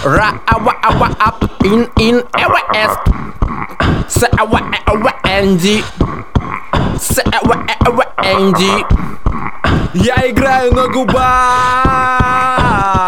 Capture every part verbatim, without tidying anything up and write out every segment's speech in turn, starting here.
Ra awa awa up in in our est. Sa awa awa Энди. Sa awa awa Энди. Я играю на губах.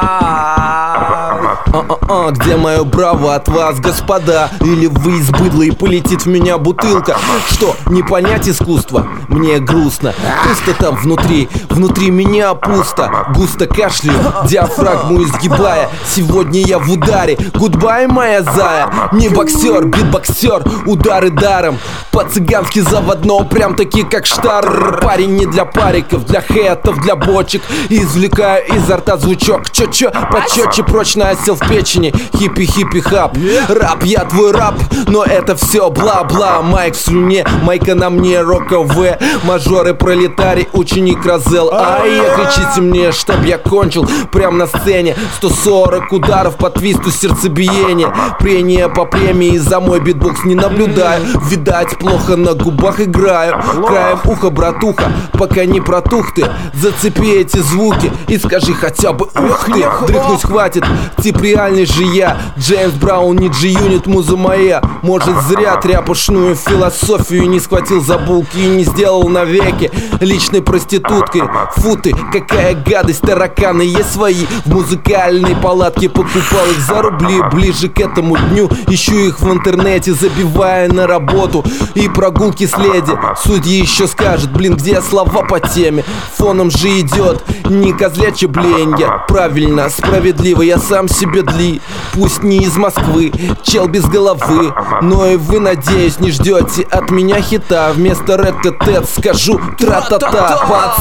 А-а-а, где мое браво от вас, господа? Или вы из быдла и полетит в меня бутылка? Что, не понять искусство? Мне грустно. Пусто там внутри, внутри меня пусто. Густо кашляю, диафрагму изгибая. Сегодня я в ударе, гудбай, моя зая. Не боксер, битбоксер, удары даром. По-цыгански заводно, прям таки как штар. Парень не для париков, для хэтов, для бочек. Извлекаю изо рта звучок. Чё-чё, почётче, прочно осел в печени. Хиппи-хиппи-хап. Рап, я твой рап, но это все бла-бла. Майк в слюне, майка на мне, рока В. Мажоры, пролетарий, ученик Розел. Ай, кричите мне, чтоб я кончил прям на сцене. сто сорок ударов по твисту сердцебиения. Прения по премии за мой битбокс не наблюдаю. Видать, плохо на губах играю. Краем уха, братуха, пока не протух ты. Зацепи эти звуки и скажи хотя бы ух ты. Дрыхнуть хватит, тип реальный же я. Джеймс Браун, не G-Unit, муза моя. Может, зря тряпушную философию не схватил за булки и не сделал навеки личной проституткой. Фу ты, какая гадость, тараканы есть свои. В музыкальной палатке покупал их за рубли. Ближе к этому дню ищу их в интернете, забивая на работу и прогулки с леди. Судьи еще скажут, блин, где слова по теме? Фоном же идет не козлячье бленье. Правильно, справедливо, я сам себе дли. Пусть не из Москвы, чел без головы, но и вы, надеюсь, не ждете от меня хита. Вместо рэт-тет-тет скажу тра-та-та.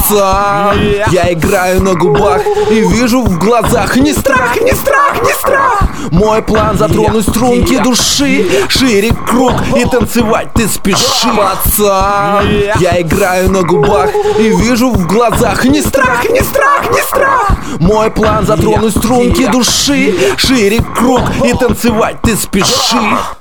Пацан, я играю на губах и вижу в глазах не страх, не страх, не страх. Мой план затронуть струнки души, шире круг и танцевать ты спеши. Пацан, я играю на губах и вижу в глазах не страх, не страх, не страх. Мой план затронуть струнки души, шире круг и танцевать ты спеши.